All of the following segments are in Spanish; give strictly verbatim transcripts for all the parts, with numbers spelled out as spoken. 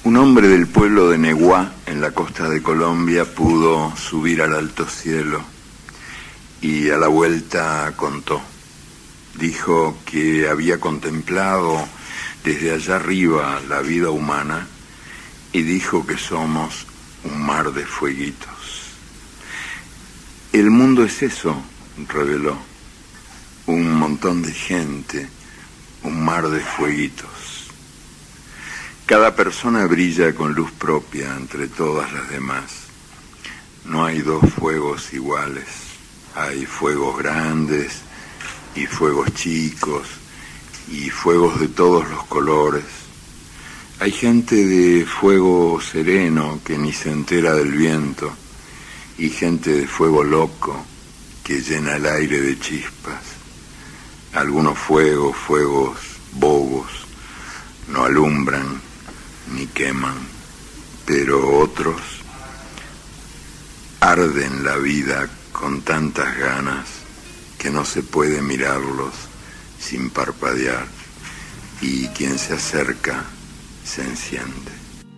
Un hombre del pueblo de Neguá, en la costa de Colombia, pudo subir al alto cielo y a la vuelta contó. Dijo que había contemplado desde allá arriba la vida humana y dijo que somos un mar de fueguitos. El mundo es eso, reveló, un montón de gente, un mar de fueguitos. Cada persona brilla con luz propia entre todas las demás. No hay dos fuegos iguales. Hay fuegos grandes y fuegos chicos y fuegos de todos los colores. Hay gente de fuego sereno que ni se entera del viento y gente de fuego loco que llena el aire de chispas. Algunos fuegos, fuegos bobos, no alumbran ni queman, pero otros arden la vida con tantas ganas que no se puede mirarlos sin parpadear, y quien se acerca se enciende.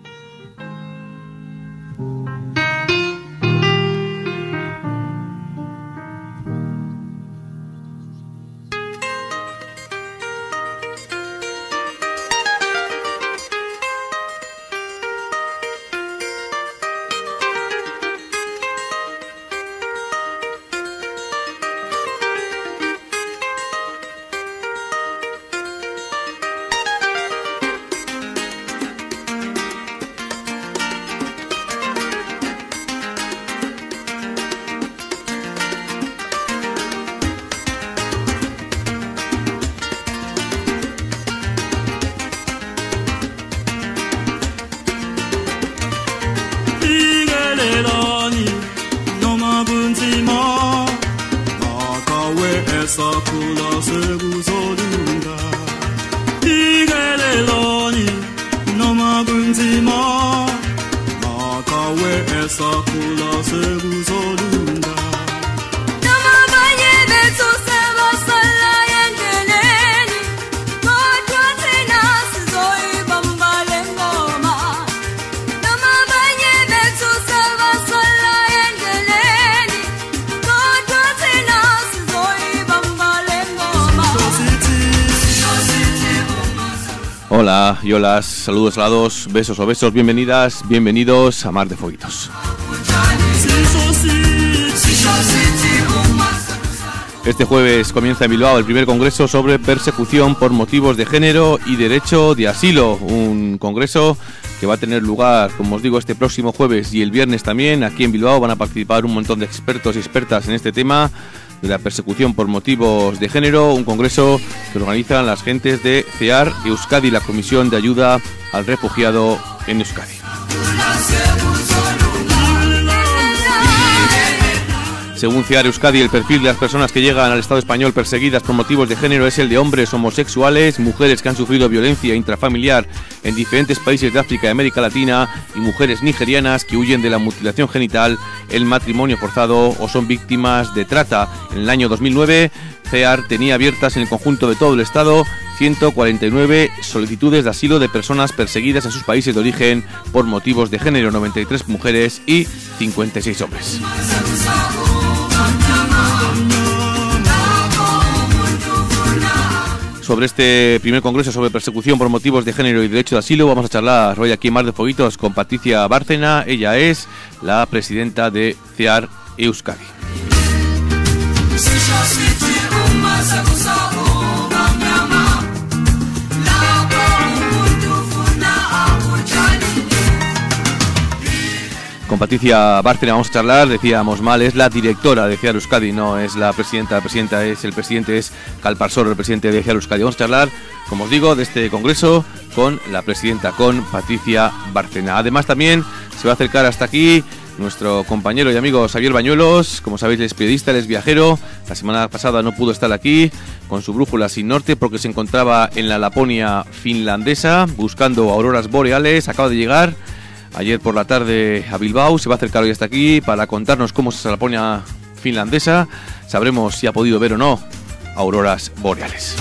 Hola y hola, saludos helados, besos o besos, bienvenidas, bienvenidos a Mar de Fueguitos. Este jueves comienza en Bilbao el primer congreso sobre persecución por motivos de género y derecho de asilo, un congreso que va a tener lugar, como os digo, este próximo jueves y el viernes también. Aquí en Bilbao van a participar un montón de expertos y expertas en este tema de la persecución por motivos de género, un congreso que organizan las gentes de CEAR Euskadi, la Comisión de Ayuda al Refugiado en Euskadi. Según CEAR Euskadi, el perfil de las personas que llegan al Estado español perseguidas por motivos de género es el de hombres homosexuales, mujeres que han sufrido violencia intrafamiliar en diferentes países de África y América Latina y mujeres nigerianas que huyen de la mutilación genital, el matrimonio forzado o son víctimas de trata. En el año dos mil nueve, CEAR tenía abiertas en el conjunto de todo el Estado ciento cuarenta y nueve solicitudes de asilo de personas perseguidas en sus países de origen por motivos de género, noventa y tres mujeres y cincuenta y seis hombres. Sobre este primer congreso sobre persecución por motivos de género y derecho de asilo vamos a charlar hoy aquí en Mar de Fueguitos con Patricia Bárcena. Ella es la presidenta de CEAR Euskadi. Con Patricia Bárcena vamos a charlar, decíamos mal, es la directora de CEAR Euskadi, no es la presidenta, la presidenta es el presidente, es Calparsoro, el presidente de CEAR Euskadi. Vamos a charlar, como os digo, de este congreso con la presidenta, con Patricia Bárcena. Además también se va a acercar hasta aquí nuestro compañero y amigo Xavier Bañuelos. Como sabéis, él es periodista, él es viajero. La semana pasada no pudo estar aquí con su brújula sin norte porque se encontraba en la Laponia finlandesa buscando auroras boreales. Acaba de llegar ayer por la tarde a Bilbao, se va a acercar hoy hasta aquí para contarnos cómo es esa Laponia finlandesa. Sabremos si ha podido ver o no auroras boreales.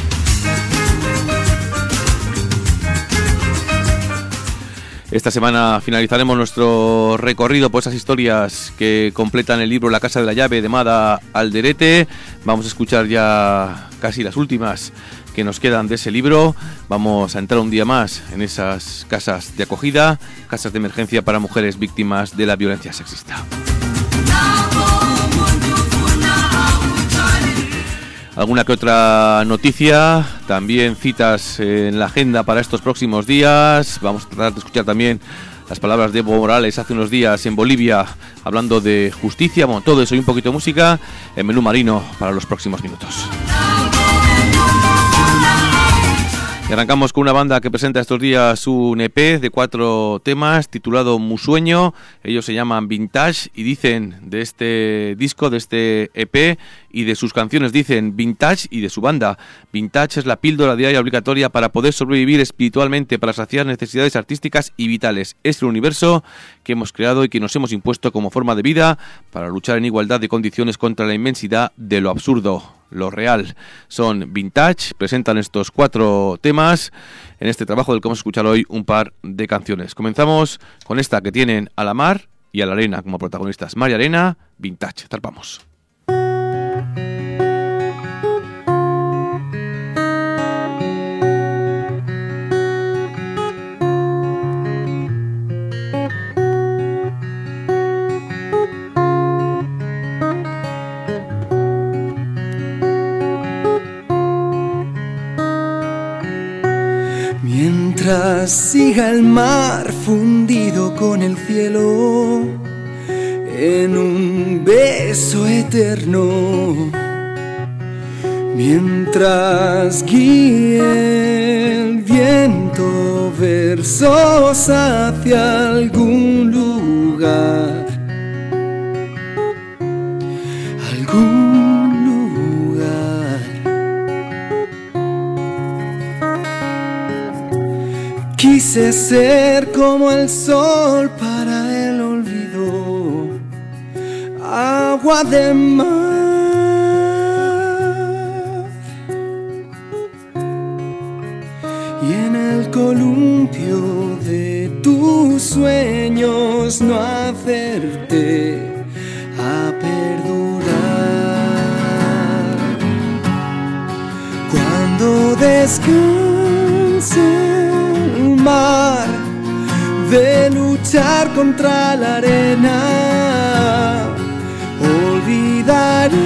Esta semana finalizaremos nuestro recorrido por esas historias que completan el libro La Casa de la Llave de Mada Alderete. Vamos a escuchar ya casi las últimas que nos quedan de ese libro. Vamos a entrar un día más en esas casas de acogida, casas de emergencia para mujeres víctimas de la violencia sexista. Alguna que otra noticia, también citas en la agenda para estos próximos días. Vamos a tratar de escuchar también las palabras de Evo Morales hace unos días en Bolivia, hablando de justicia. Bueno, todo eso y un poquito de música en Menú Marino para los próximos minutos. Y arrancamos con una banda que presenta estos días un E P de cuatro temas titulado Musueño. Ellos se llaman Vintage y dicen de este disco, de este E P y de sus canciones, dicen Vintage y de su banda. Vintage es la píldora diaria obligatoria para poder sobrevivir espiritualmente, para saciar necesidades artísticas y vitales. Es el universo que hemos creado y que nos hemos impuesto como forma de vida para luchar en igualdad de condiciones contra la inmensidad de lo absurdo. Lo real. Son Vintage, presentan estos cuatro temas en este trabajo del que vamos a escuchar hoy un par de canciones. Comenzamos con esta que tienen a la mar y a la arena como protagonistas. Mar y arena, Vintage. Zarpamos. Mientras siga el mar fundido con el cielo en un beso eterno, mientras guíe el viento versos hacia algún lugar, algún quise ser como el sol para el olvido, agua de mar, y en el columpio de tus sueños no hacerte a perdurar. Cuando descanse mar de luchar contra la arena, olvidaré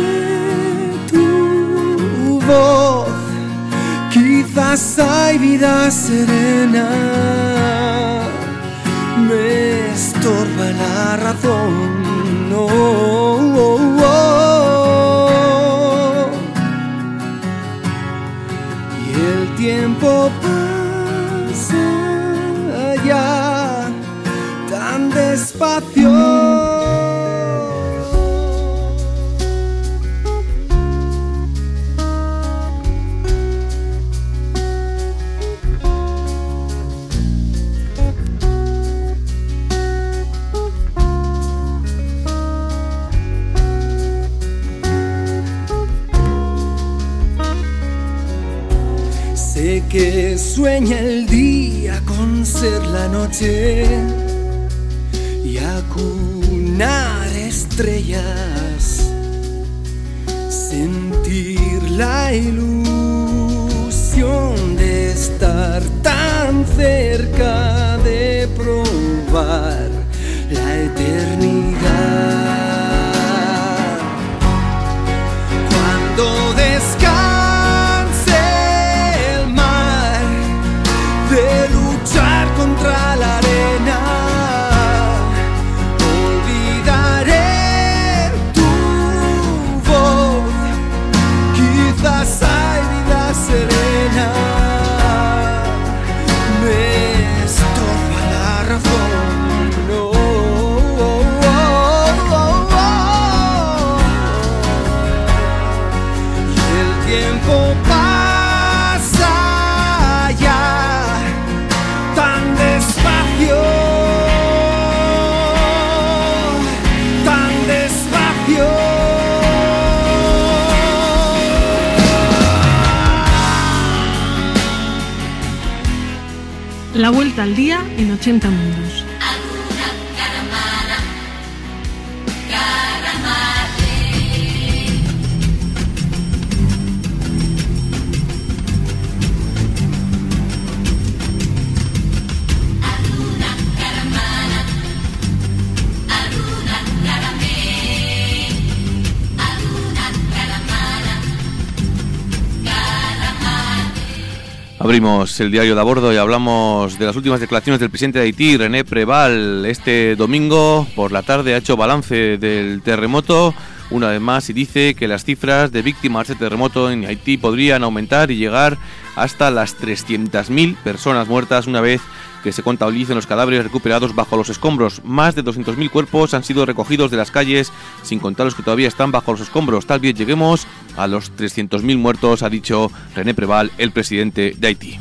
tu voz, quizás hay vida serena, me estorba la razón, no, oh, oh, oh. Y el tiempo ya tan despacio. Sé que sueña el día con ser la noche y acunar estrellas, sentir la ilusión de estar tan cerca, de probar la eternidad. Cuando descanse contra la arena, olvidaré tu voz, quizás hay vida serena, me estorba La vuelta al día en ochenta mundos. Abrimos el diario de a bordo y hablamos de las últimas declaraciones del presidente de Haití, René Préval. Este domingo por la tarde ha hecho balance del terremoto una vez más y dice que las cifras de víctimas de terremoto en Haití podrían aumentar y llegar hasta las trescientas mil personas muertas una vez que se contabilicen los cadáveres recuperados bajo los escombros. Más de doscientos mil cuerpos han sido recogidos de las calles, sin contar los que todavía están bajo los escombros. Tal vez lleguemos a los trescientos mil muertos, ha dicho René Préval, el presidente de Haití.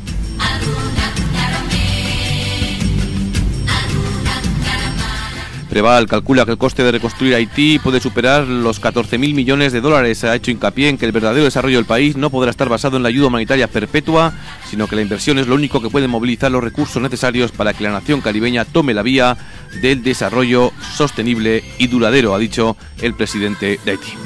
Préval calcula que el coste de reconstruir Haití puede superar los catorce mil millones de dólares. Ha hecho hincapié en que el verdadero desarrollo del país no podrá estar basado en la ayuda humanitaria perpetua, sino que la inversión es lo único que puede movilizar los recursos necesarios para que la nación caribeña tome la vía del desarrollo sostenible y duradero, ha dicho el presidente de Haití.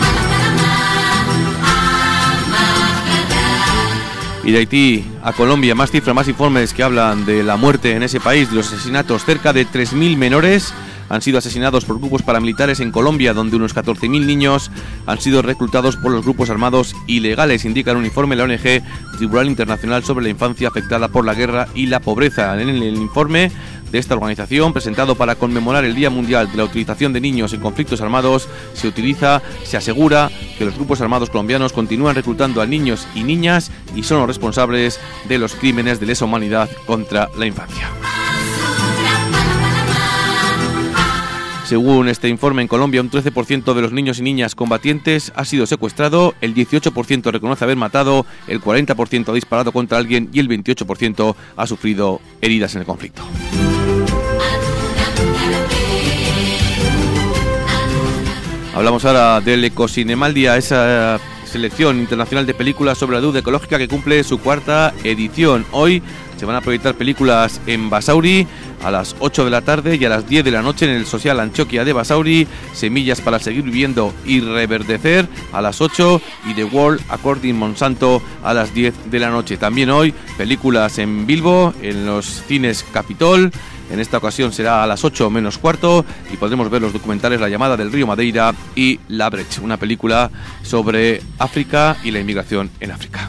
Y de Haití a Colombia, más cifras, más informes que hablan de la muerte en ese país, de los asesinatos. Cerca de tres mil menores han sido asesinados por grupos paramilitares en Colombia, donde unos catorce mil niños han sido reclutados por los grupos armados ilegales, indica un informe de la O N G Tribunal Internacional sobre la Infancia Afectada por la Guerra y la Pobreza. En el informe de esta organización, presentado para conmemorar el Día Mundial de la Utilización de Niños en Conflictos Armados, se utiliza, se asegura que los grupos armados colombianos continúan reclutando a niños y niñas y son los responsables de los crímenes de lesa humanidad contra la infancia. Según este informe, en Colombia un trece por ciento de los niños y niñas combatientes ha sido secuestrado, el dieciocho por ciento reconoce haber matado, el cuarenta por ciento ha disparado contra alguien y el veintiocho por ciento ha sufrido heridas en el conflicto. Hablamos ahora del Ecocinemaldia, esa selección internacional de películas sobre la deuda ecológica que cumple su cuarta edición. Hoy se van a proyectar películas en Basauri a las ocho de la tarde y a las diez de la noche en el Social Antioquia de Basauri, Semillas para seguir viviendo y reverdecer a las ocho y The World According Monsanto a las diez de la noche. También hoy películas en Bilbo, en los cines Capitol. En esta ocasión será a las ocho menos cuarto y podremos ver los documentales La llamada del río Madeira y La Breche, una película sobre África y la inmigración en África.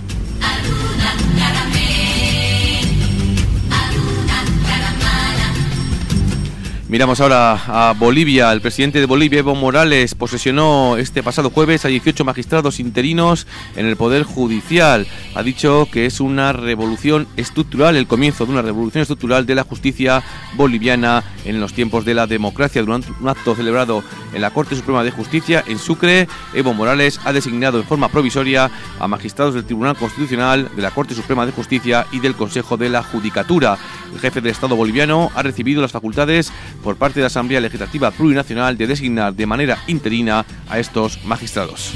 Miramos ahora a Bolivia. El presidente de Bolivia, Evo Morales, posesionó este pasado jueves a dieciocho magistrados interinos en el Poder Judicial. Ha dicho que es una revolución estructural, el comienzo de una revolución estructural de la justicia boliviana en los tiempos de la democracia. Durante un acto celebrado en la Corte Suprema de Justicia en Sucre, Evo Morales ha designado en forma provisoria a magistrados del Tribunal Constitucional, de la Corte Suprema de Justicia y del Consejo de la Judicatura. El jefe del Estado boliviano ha recibido las facultades por parte de la Asamblea Legislativa Plurinacional de designar de manera interina a estos magistrados.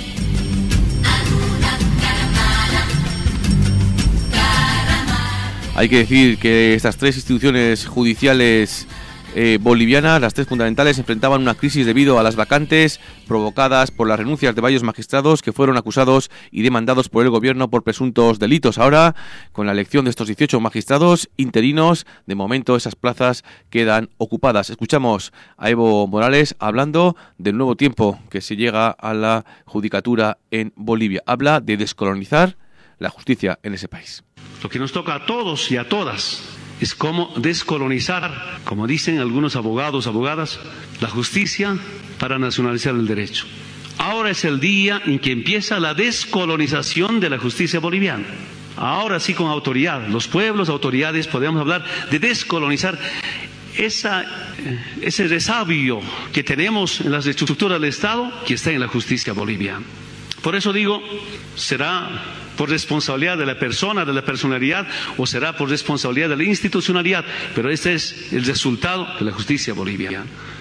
Hay que decir que estas tres instituciones judiciales Eh, bolivianas, las tres fundamentales, enfrentaban una crisis debido a las vacantes provocadas por las renuncias de varios magistrados que fueron acusados y demandados por el gobierno por presuntos delitos. Ahora, con la elección de estos dieciocho magistrados interinos, de momento esas plazas quedan ocupadas. Escuchamos a Evo Morales hablando del nuevo tiempo que se llega a la judicatura en Bolivia. Habla de descolonizar la justicia en ese país. Lo que nos toca a todos y a todas es cómo descolonizar, como dicen algunos abogados, abogadas, la justicia para nacionalizar el derecho. Ahora es el día en que empieza la descolonización de la justicia boliviana. Ahora sí, con autoridad, los pueblos, autoridades, podemos hablar de descolonizar esa, ese resabio que tenemos en las estructuras del Estado que está en la justicia boliviana. Por eso digo, será por responsabilidad de la persona, de la personalidad, o será por responsabilidad de la institucionalidad, pero este es el resultado de la justicia boliviana.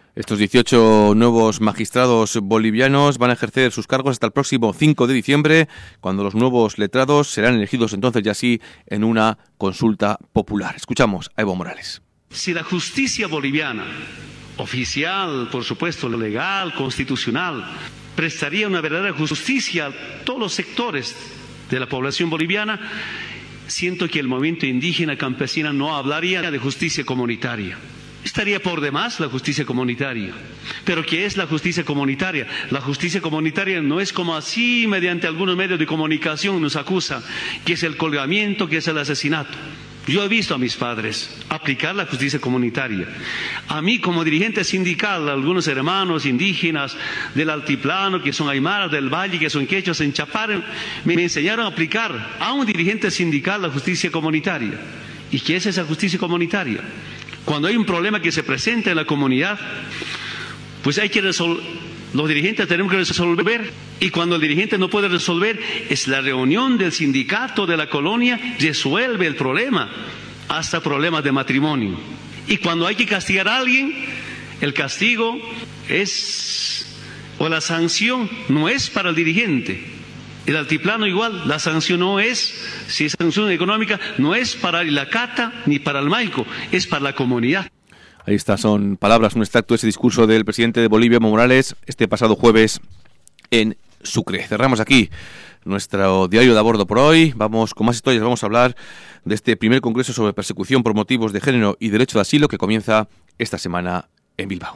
Estos dieciocho nuevos magistrados bolivianos van a ejercer sus cargos hasta el próximo cinco de diciembre, cuando los nuevos letrados serán elegidos entonces ya así en una consulta popular. Escuchamos a Evo Morales. Si la justicia boliviana, oficial, por supuesto, legal, constitucional, prestaría una verdadera justicia a todos los sectores de la población boliviana, siento que el movimiento indígena campesina no hablaría de justicia comunitaria. Estaría por demás la justicia comunitaria. Pero ¿qué es la justicia comunitaria? La justicia comunitaria no es como así, mediante algunos medios de comunicación nos acusa, que es el colgamiento, que es el asesinato. Yo he visto a mis padres aplicar la justicia comunitaria. A mí, como dirigente sindical, algunos hermanos indígenas del altiplano, que son aymaras del valle, que son quechos en Chapare, me enseñaron a aplicar a un dirigente sindical la justicia comunitaria. ¿Y qué es esa justicia comunitaria? Cuando hay un problema que se presenta en la comunidad, pues hay que resolver, los dirigentes tenemos que resolver, y cuando el dirigente no puede resolver, es la reunión del sindicato de la colonia, resuelve el problema, hasta problemas de matrimonio. Y cuando hay que castigar a alguien, el castigo es, o la sanción no es para el dirigente. El altiplano igual, la sanción no es, si es sanción económica, no es para el Acata ni para el Maico, es para la comunidad. Ahí está, son palabras, un extracto de ese discurso del presidente de Bolivia, Evo Morales, este pasado jueves en Sucre. Cerramos aquí nuestro diario de a bordo por hoy. Vamos con más historias, vamos a hablar de este primer congreso sobre persecución por motivos de género y derecho de asilo que comienza esta semana en Bilbao.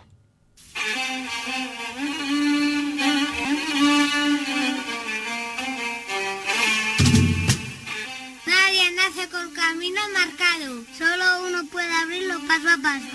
Camino marcado, solo uno puede abrirlo paso a paso.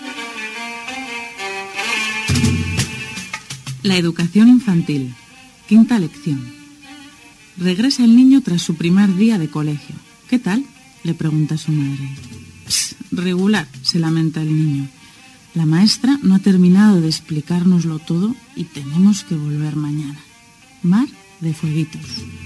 La educación infantil, quinta lección. Regresa el niño tras su primer día de colegio. ¿Qué tal?, le pregunta su madre. Psst, regular, se lamenta el niño. La maestra no ha terminado de explicárnoslo todo y tenemos que volver mañana. Mar de fueguitos.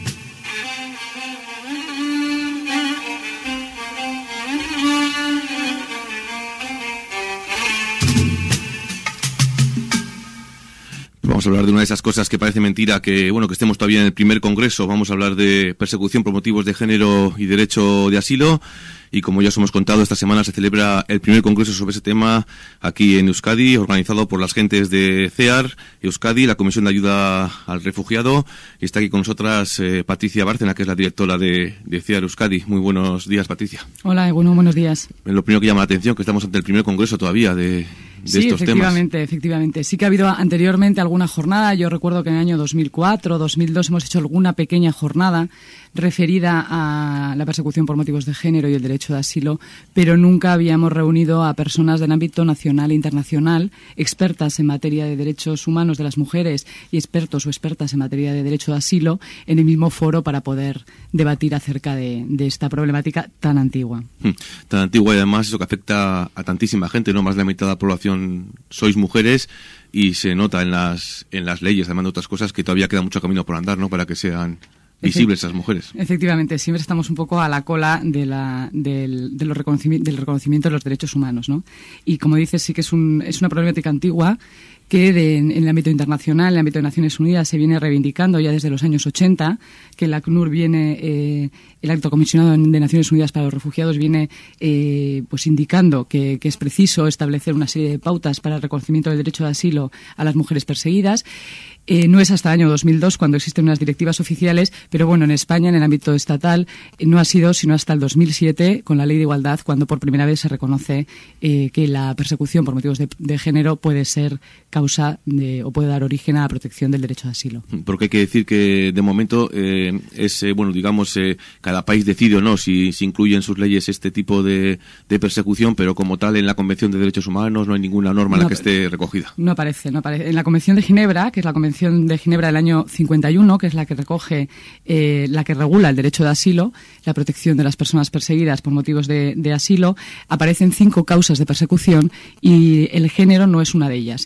Vamos a hablar de una de esas cosas que parece mentira, que bueno, que estemos todavía en el primer congreso. Vamos a hablar de persecución por motivos de género y derecho de asilo. Y como ya os hemos contado, esta semana se celebra el primer congreso sobre ese tema aquí en Euskadi, organizado por las gentes de CEAR Euskadi, la Comisión de Ayuda al Refugiado. Y está aquí con nosotras eh, Patricia Bárcena, que es la directora de, de CEAR Euskadi. Muy buenos días, Patricia. Hola, bueno, buenos días. Lo primero que llama la atención, que estamos ante el primer congreso todavía de... De sí, estos efectivamente, temas. efectivamente. Sí que ha habido anteriormente alguna jornada. Yo recuerdo que en el año dos mil cuatro, dos mil dos hemos hecho alguna pequeña jornada referida a la persecución por motivos de género y el derecho de asilo, pero nunca habíamos reunido a personas del ámbito nacional e internacional, expertas en materia de derechos humanos de las mujeres y expertos o expertas en materia de derecho de asilo, en el mismo foro para poder debatir acerca de, de esta problemática tan antigua. Hmm, tan antigua y además eso que afecta a tantísima gente, ¿no? Más de la mitad de la población sois mujeres y se nota en las en las leyes, además de otras cosas, que todavía queda mucho camino por andar, ¿no? Para que sean visibles esas mujeres. Efectivamente, siempre estamos un poco a la cola de la, del, de los reconocimiento, del reconocimiento de los derechos humanos, ¿no? Y como dices, sí que es, un, es una problemática antigua que de, en, en el ámbito internacional, en el ámbito de Naciones Unidas, se viene reivindicando ya desde los años ochenta, que el ACNUR viene, eh, el Alto Comisionado de Naciones Unidas para los Refugiados viene eh, pues indicando que, que es preciso establecer una serie de pautas para el reconocimiento del derecho de asilo a las mujeres perseguidas. Eh, no es hasta el año dos mil dos cuando existen unas directivas oficiales, pero bueno, en España, en el ámbito estatal, eh, no ha sido sino hasta el dos mil siete, con la Ley de Igualdad, cuando por primera vez se reconoce eh, que la persecución por motivos de, de género puede ser causa de, o puede dar origen a la protección del derecho de asilo. Porque hay que decir que de momento eh, es, eh, bueno, digamos, eh, cada país decide o no si, si incluye en sus leyes este tipo de, de persecución, pero como tal en la Convención de Derechos Humanos no hay ninguna norma en no, la que esté recogida. No aparece, no aparece. En la Convención de Ginebra, que es la Convención de Ginebra del año cincuenta y uno, que es la que recoge, eh, la que regula el derecho de asilo, la protección de las personas perseguidas por motivos de, de asilo, aparecen cinco causas de persecución y el género no es una de ellas. Sí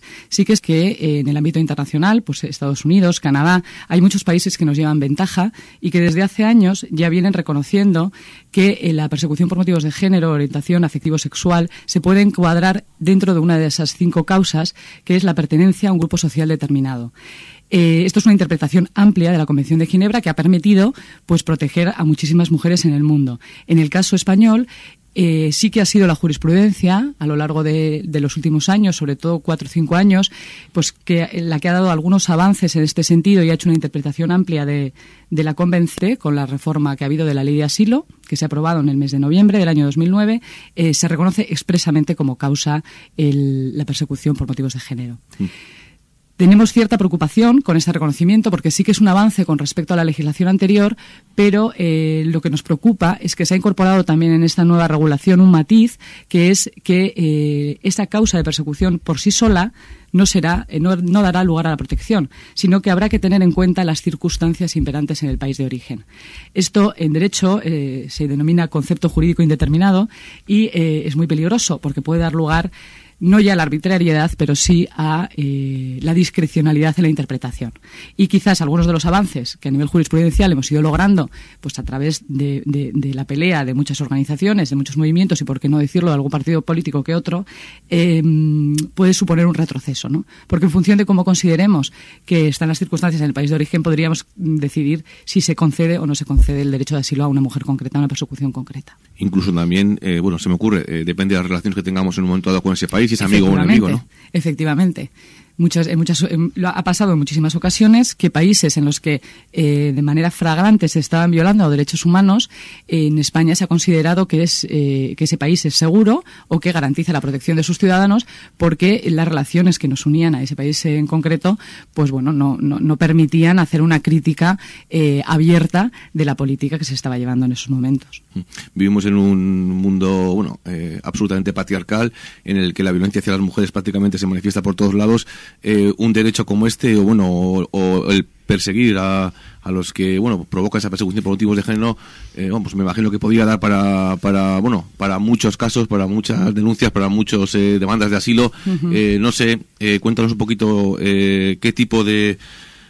que es que eh, en el ámbito internacional, pues Estados Unidos, Canadá, hay muchos países que nos llevan ventaja y que desde hace años ya vienen reconociendo que eh, la persecución por motivos de género, orientación afectivo-sexual se puede encuadrar dentro de una de esas cinco causas, que es la pertenencia a un grupo social determinado. Eh, esto es una interpretación amplia de la Convención de Ginebra que ha permitido pues proteger a muchísimas mujeres en el mundo. En el caso español, eh, sí que ha sido la jurisprudencia a lo largo de, de los últimos años, sobre todo cuatro o cinco años, pues que la que ha dado algunos avances en este sentido y ha hecho una interpretación amplia de, de la Convención con la reforma que ha habido de la Ley de Asilo, que se ha aprobado en el mes de noviembre del año dos mil nueve, eh, se reconoce expresamente como causa el, la persecución por motivos de género. Sí. Tenemos cierta preocupación con este reconocimiento porque sí que es un avance con respecto a la legislación anterior, pero eh, lo que nos preocupa es que se ha incorporado también en esta nueva regulación un matiz, que es que eh, esa causa de persecución por sí sola no será, eh, no, no dará lugar a la protección, sino que habrá que tener en cuenta las circunstancias imperantes en el país de origen. Esto en derecho eh, se denomina concepto jurídico indeterminado y eh, es muy peligroso porque puede dar lugar no ya a la arbitrariedad, pero sí a eh, la discrecionalidad en la interpretación. Y quizás algunos de los avances que a nivel jurisprudencial hemos ido logrando, pues a través de, de, de la pelea de muchas organizaciones, de muchos movimientos y, por qué no decirlo, de algún partido político que otro, eh, puede suponer un retroceso, ¿no? Porque en función de cómo consideremos que están las circunstancias en el país de origen, podríamos decidir si se concede o no se concede el derecho de asilo a una mujer concreta, a una persecución concreta. Incluso también, eh, bueno, se me ocurre, eh, depende de las relaciones que tengamos en un momento dado con ese país, si es amigo o un enemigo, ¿no? Efectivamente. Muchas, en muchas, en, lo ha pasado en muchísimas ocasiones que países en los que eh, de manera flagrante se estaban violando derechos humanos, eh, en España se ha considerado que es eh, que ese país es seguro o que garantiza la protección de sus ciudadanos porque las relaciones que nos unían a ese país en concreto, pues bueno, no, no, no permitían hacer una crítica eh, abierta de la política que se estaba llevando en esos momentos. Vivimos en un mundo, bueno, eh, absolutamente patriarcal, en el que la violencia hacia las mujeres prácticamente se manifiesta por todos lados. Eh, un derecho como este, o bueno, o, o el perseguir a, a los que, bueno, provoca esa persecución por motivos de género, eh, bueno, pues me imagino que podría dar para, para, bueno, para muchos casos, para muchas denuncias, para muchas eh, demandas de asilo. Uh-huh. Eh, no sé, eh, cuéntanos un poquito eh, qué tipo de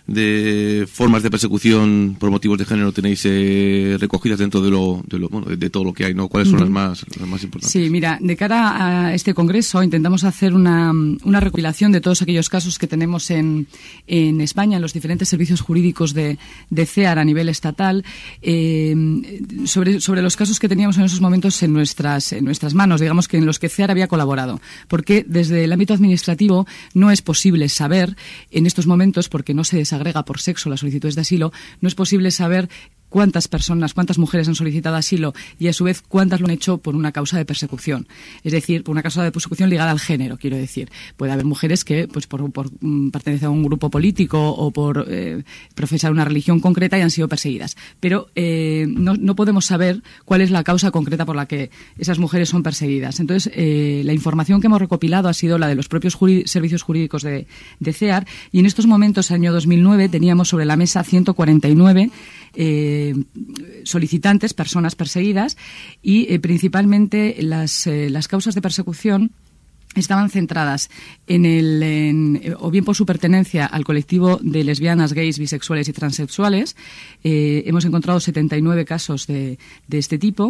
de formas de persecución por motivos de género tenéis eh, recogidas dentro de lo, de lo bueno, de, de todo lo que hay, ¿no? ¿Cuáles son las más las más importantes? Sí, mira, de cara a este congreso intentamos hacer una, una recopilación de todos aquellos casos que tenemos en, en España, en los diferentes servicios jurídicos de, de C E A R a nivel estatal, eh, sobre, sobre los casos que teníamos en esos momentos en nuestras, en nuestras manos, digamos que en los que C E A R había colaborado. Porque desde el ámbito administrativo no es posible saber en estos momentos, porque no se desagrega por sexo las solicitudes de asilo, no es posible saber cuántas personas, cuántas mujeres han solicitado asilo y a su vez cuántas lo han hecho por una causa de persecución. Es decir, por una causa de persecución ligada al género, quiero decir. Puede haber mujeres que, pues por, por um, pertenecer a un grupo político o por eh, profesar una religión concreta y han sido perseguidas. Pero eh, no, no podemos saber cuál es la causa concreta por la que esas mujeres son perseguidas. Entonces, eh, la información que hemos recopilado ha sido la de los propios juri- servicios jurídicos de, de C E A R y en estos momentos, año dos mil nueve, teníamos sobre la mesa ciento cuarenta y nueve Eh, solicitantes, personas perseguidas y eh, principalmente las, eh, las causas de persecución estaban centradas en el en, o bien por su pertenencia al colectivo de lesbianas, gays, bisexuales y transexuales. Eh, hemos encontrado setenta y nueve casos de, de este tipo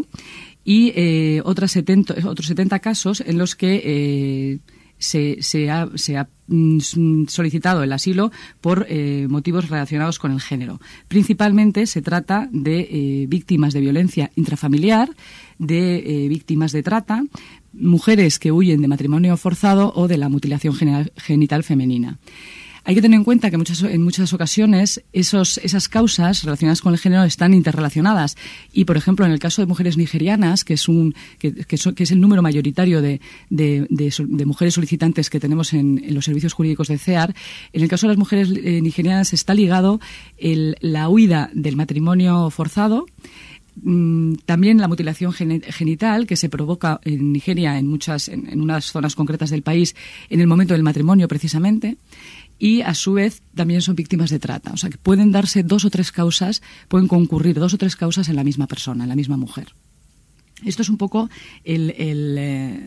y eh, otras setenta, otros setenta casos en los que eh, se, se ha, se ha solicitado el asilo por eh, motivos relacionados con el género. Principalmente se trata de eh, víctimas de violencia intrafamiliar, de eh, víctimas de trata, mujeres que huyen de matrimonio forzado o de la mutilación genital femenina. Hay que tener en cuenta que muchas, en muchas ocasiones esos, esas causas relacionadas con el género están interrelacionadas. Y, por ejemplo, en el caso de mujeres nigerianas, que es, un, que, que, so, que es el número mayoritario de, de, de, de mujeres solicitantes que tenemos en, en los servicios jurídicos de C E A R, en el caso de las mujeres eh, nigerianas está ligado el, la huida del matrimonio forzado, también la mutilación genital que se provoca en Nigeria en muchas en, en unas zonas concretas del país en el momento del matrimonio precisamente, y a su vez también son víctimas de trata, o sea que pueden darse dos o tres causas, pueden concurrir dos o tres causas en la misma persona, en la misma mujer. Esto es un poco el, el, eh,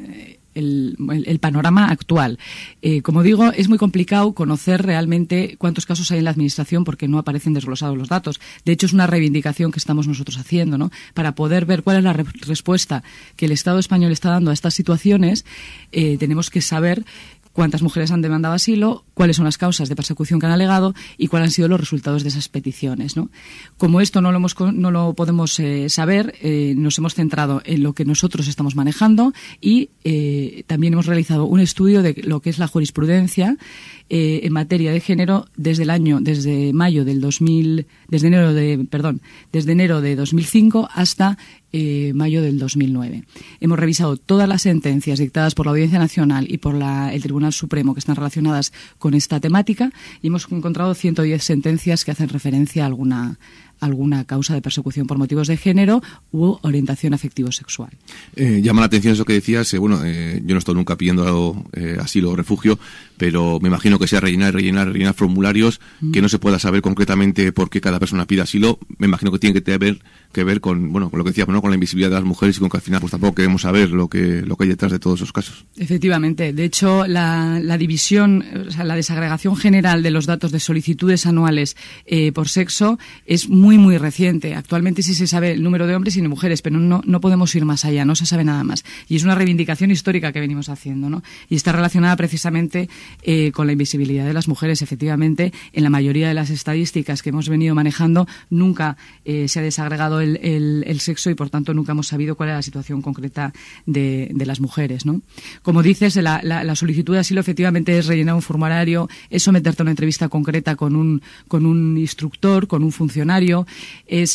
el, el panorama actual. Eh, como digo, es muy complicado conocer realmente cuántos casos hay en la Administración porque no aparecen desglosados los datos. De hecho, es una reivindicación que estamos nosotros haciendo, ¿no? Para poder ver cuál es la re- respuesta que el Estado español está dando a estas situaciones, eh, tenemos que saber cuántas mujeres han demandado asilo, cuáles son las causas de persecución que han alegado y cuáles han sido los resultados de esas peticiones, ¿no? Como esto no lo, hemos, no lo podemos eh, saber, eh, nos hemos centrado en lo que nosotros estamos manejando y eh, también hemos realizado un estudio de lo que es la jurisprudencia eh, en materia de género desde el año, desde mayo del dos mil, desde enero de, perdón, desde enero de dos mil cinco hasta Eh, mayo del dos mil nueve. Hemos revisado todas las sentencias dictadas por la Audiencia Nacional y por la, el Tribunal Supremo que están relacionadas con esta temática y hemos encontrado ciento diez sentencias que hacen referencia a alguna alguna causa de persecución por motivos de género u orientación afectivo-sexual. Eh, llama la atención eso que decías. Eh, bueno, eh, yo no estoy nunca pidiendo eh, asilo o refugio, pero me imagino que sea rellenar, rellenar, rellenar formularios mm. que no se pueda saber concretamente por qué cada persona pide asilo. Me imagino que tiene que tener que ver con, bueno, con lo que decíamos, ¿no? Con la invisibilidad de las mujeres y con que al final pues tampoco queremos saber lo que lo que hay detrás de todos esos casos. Efectivamente. De hecho, la, la división, o sea, la desagregación general de los datos de solicitudes anuales eh, por sexo es muy, muy reciente. Actualmente sí se sabe el número de hombres y de mujeres, pero no, no podemos ir más allá, no se sabe nada más. Y es una reivindicación histórica que venimos haciendo, ¿no? Y está relacionada precisamente eh, con la invisibilidad de las mujeres. Efectivamente, en la mayoría de las estadísticas que hemos venido manejando, nunca eh, se ha desagregado el, el, el sexo y, por tanto, nunca hemos sabido cuál era la situación concreta de, de las mujeres, ¿no? Como dices, la, la, la solicitud de asilo efectivamente es rellenar un formulario, es someterte a una entrevista concreta con un, con un instructor, con un funcionario, es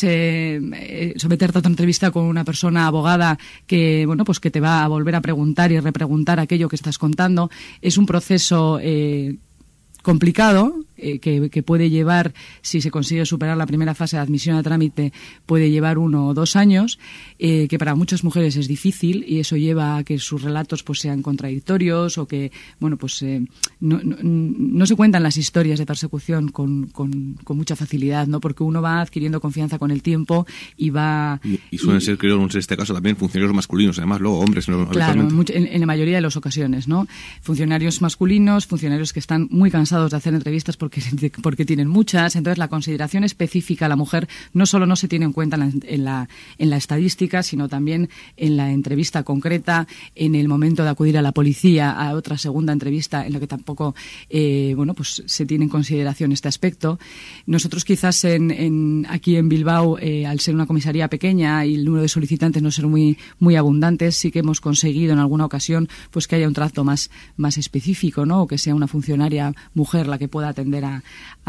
eh, someterte a otra entrevista con una persona abogada que, bueno, pues que te va a volver a preguntar y repreguntar aquello que estás contando. Es un proceso eh, complicado, eh, que, que puede llevar, si se consigue superar la primera fase de admisión a trámite, puede llevar uno o dos años, eh, que para muchas mujeres es difícil y eso lleva a que sus relatos pues sean contradictorios o que, bueno, pues eh, no, no, no se cuentan las historias de persecución con, con, con mucha facilidad, ¿no? Porque uno va adquiriendo confianza con el tiempo y va... Y, y suelen y, ser, creo, en este caso también funcionarios masculinos, además luego hombres. ¿No? Claro, mucho, en, en la mayoría de las ocasiones, ¿no? Funcionarios masculinos, funcionarios que están muy cansados de hacer entrevistas porque, porque tienen muchas. Entonces, la consideración específica a la mujer no solo no se tiene en cuenta en la, en la, en la estadística, sino también en la entrevista concreta, en el momento de acudir a la policía, a otra segunda entrevista, en la que tampoco eh, bueno, pues se tiene en consideración este aspecto. Nosotros quizás en, en, aquí en Bilbao, eh, al ser una comisaría pequeña y el número de solicitantes no ser muy, muy abundantes, sí que hemos conseguido en alguna ocasión pues que haya un trato más, más específico, ¿no? O que sea una funcionaria mujer la que pueda atender a,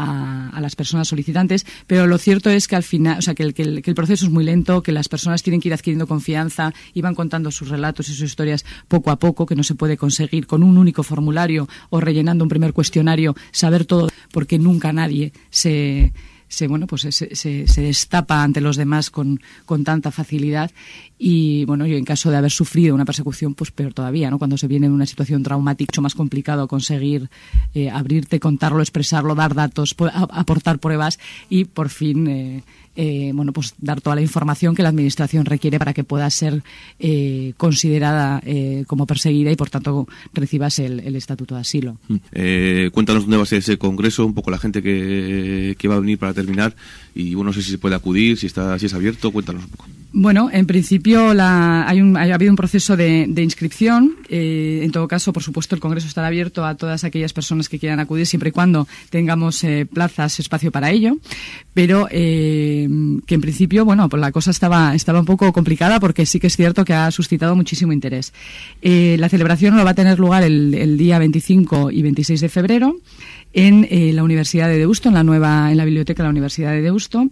a, a las personas solicitantes, pero lo cierto es que al final, o sea, que el, que, el, que el proceso es muy lento, que las personas tienen que ir adquiriendo confianza y van contando sus relatos y sus historias poco a poco, que no se puede conseguir con un único formulario o rellenando un primer cuestionario saber todo, porque nunca nadie se... se bueno pues se, se, se destapa ante los demás con, con tanta facilidad y bueno, y en caso de haber sufrido una persecución pues peor todavía, ¿no? Cuando se viene en una situación traumática, mucho más complicado conseguir eh, abrirte, contarlo, expresarlo, dar datos, aportar pruebas y por fin eh, eh, bueno, pues dar toda la información que la administración requiere para que pueda ser eh, considerada eh, como perseguida y por tanto recibas el, el estatuto de asilo. Eh, cuéntanos dónde va a ser ese congreso, un poco la gente que, que va a venir para terminar y bueno, no sé si se puede acudir, si está si es abierto, cuéntanos un poco. Bueno, en principio la, hay un, ha habido un proceso de, de inscripción. Eh, en todo caso, por supuesto, el Congreso estará abierto a todas aquellas personas que quieran acudir, siempre y cuando tengamos eh, plazas, espacio para ello. Pero eh, que en principio, bueno, pues la cosa estaba, estaba un poco complicada porque sí que es cierto que ha suscitado muchísimo interés. Eh, la celebración va a tener lugar el, el día veinticinco y veintiséis de febrero en eh, la Universidad de Deusto, en la nueva, en la biblioteca de la Universidad de Deusto.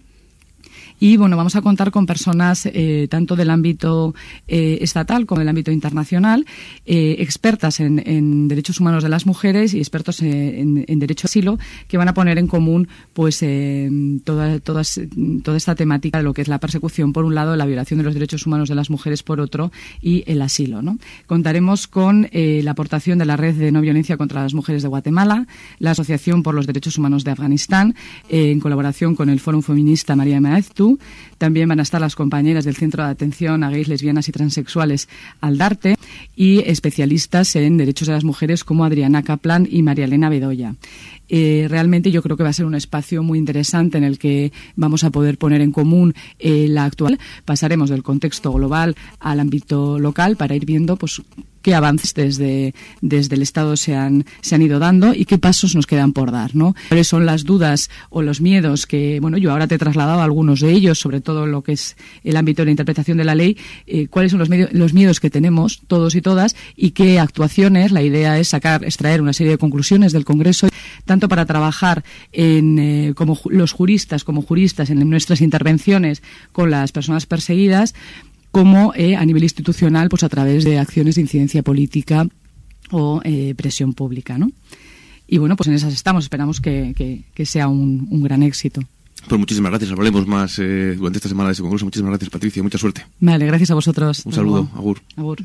Y bueno, vamos a contar con personas eh, tanto del ámbito eh, estatal como del ámbito internacional, eh, expertas en, en derechos humanos de las mujeres y expertos en, en derecho a asilo, que van a poner en común pues eh, toda, todas, toda esta temática de lo que es la persecución por un lado, la violación de los derechos humanos de las mujeres por otro y el asilo, ¿no? Contaremos con eh, la aportación de la Red de No Violencia contra las Mujeres de Guatemala, la Asociación por los Derechos Humanos de Afganistán, eh, en colaboración con el Fórum Feminista María Maeztu, Bildu. También van a estar las compañeras del Centro de Atención a Gays, Lesbianas y Transexuales Aldarte y especialistas en derechos de las mujeres como Adriana Kaplan y María Elena Bedoya. Eh, realmente yo creo que va a ser un espacio muy interesante en el que vamos a poder poner en común eh, la actual. Pasaremos del contexto global al ámbito local para ir viendo pues qué avances desde, desde el Estado se han, se han ido dando y qué pasos nos quedan por dar, ¿no? ¿Cuáles son las dudas o los miedos que, bueno, yo ahora te he trasladado algunos de ellos, sobre todo lo que es el ámbito de la interpretación de la ley, eh, cuáles son los, medio, los miedos que tenemos todos y todas y qué actuaciones? La idea es sacar, extraer una serie de conclusiones del Congreso, tanto para trabajar en, eh, como los juristas, como juristas en nuestras intervenciones con las personas perseguidas, como eh, a nivel institucional, pues a través de acciones de incidencia política o eh, presión pública, ¿no? Y bueno, pues en esas estamos. Esperamos que, que, que sea un, un gran éxito. Pues muchísimas gracias. Hablaremos más eh, durante esta semana de ese congreso. Muchísimas gracias, Patricia. Mucha suerte. Vale, gracias a vosotros. Un saludo. Agur. Agur.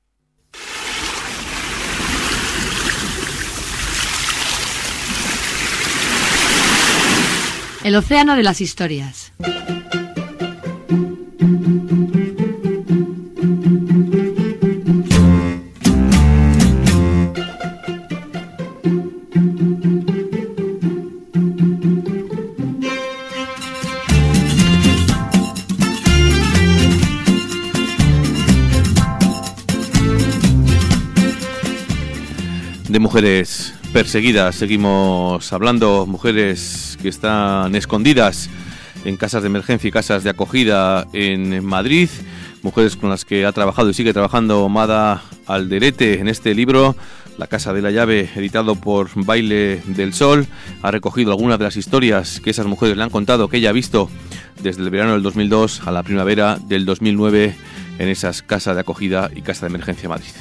El océano de las historias. De mujeres perseguidas seguimos hablando, mujeres que están escondidas en casas de emergencia y casas de acogida en Madrid, mujeres con las que ha trabajado y sigue trabajando Mada Alderete en este libro, La Casa de la Llave, editado por Baile del Sol. Ha recogido algunas de las historias que esas mujeres le han contado, que ella ha visto desde el verano del dos mil dos a la primavera del dos mil nueve en esas casas de acogida y casas de emergencia en Madrid.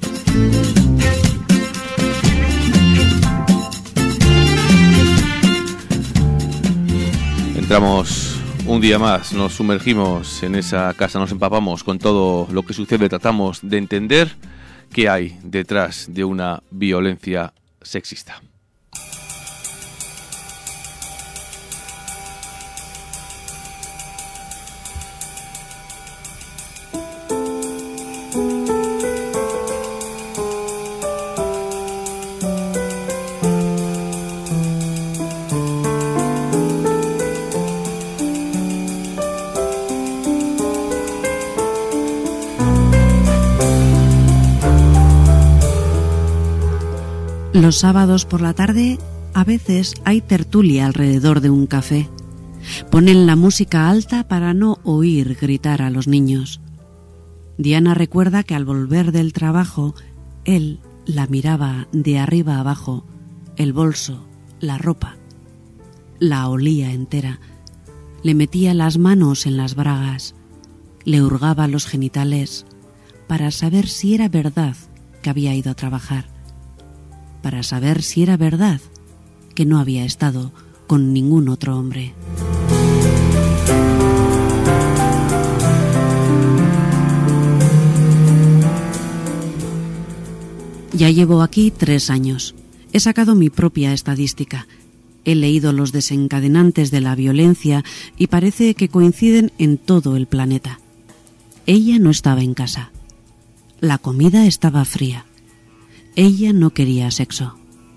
Entramos un día más, nos sumergimos en esa casa, nos empapamos con todo lo que sucede, tratamos de entender qué hay detrás de una violencia sexista. Los sábados por la tarde, a veces hay tertulia alrededor de un café. Ponen la música alta para no oír gritar a los niños. Diana recuerda que al volver del trabajo, él la miraba de arriba a abajo, el bolso, la ropa. La olía entera. Le metía las manos en las bragas, le hurgaba los genitales para saber si era verdad que había ido a trabajar, para saber si era verdad que no había estado con ningún otro hombre. Ya llevo aquí tres años. He sacado mi propia estadística. He leído los desencadenantes de la violencia y parece que coinciden en todo el planeta. Ella no estaba en casa. La comida estaba fría. Ella no quería sexo.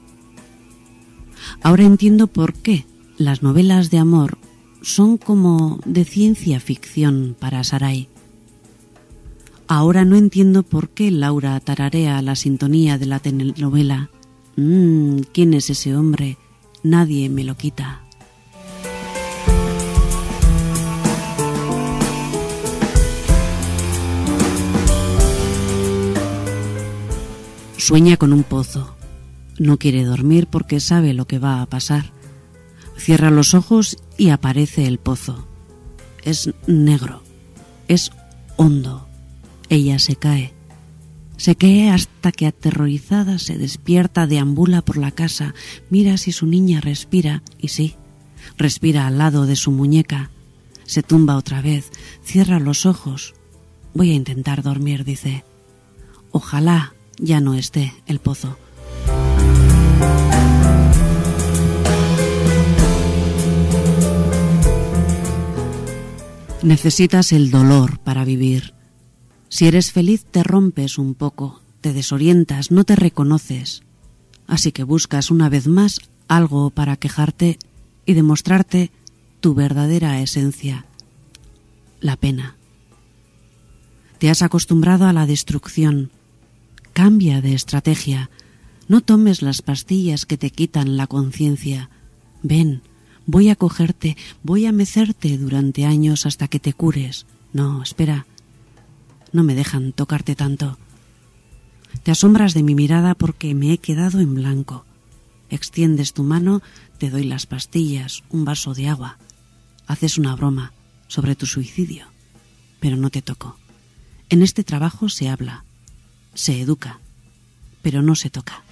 Ahora entiendo por qué las novelas de amor son como de ciencia ficción para Sarai. Ahora no entiendo por qué Laura tararea la sintonía de la telenovela. Mmm, ¿quién es ese hombre? Nadie me lo quita. Sueña con un pozo. No quiere dormir porque sabe lo que va a pasar. Cierra los ojos y aparece el pozo. Es negro. Es hondo. Ella se cae. Se cae hasta que aterrorizada se despierta, deambula por la casa, mira si su niña respira, y sí, respira al lado de su muñeca. Se tumba otra vez, cierra los ojos. Voy a intentar dormir, dice. Ojalá ya no esté el pozo. Necesitas el dolor para vivir. Si eres feliz te rompes un poco, te desorientas, no te reconoces. Así que buscas una vez más algo para quejarte y demostrarte tu verdadera esencia, la pena. Te has acostumbrado a la destrucción. Cambia de estrategia. No tomes las pastillas que te quitan la conciencia. Ven, voy a cogerte, voy a mecerte durante años hasta que te cures. No, espera. No me dejan tocarte tanto. Te asombras de mi mirada porque me he quedado en blanco. Extiendes tu mano, te doy las pastillas, un vaso de agua. Haces una broma sobre tu suicidio, pero no te toco. En este trabajo se habla, se educa, pero no se toca.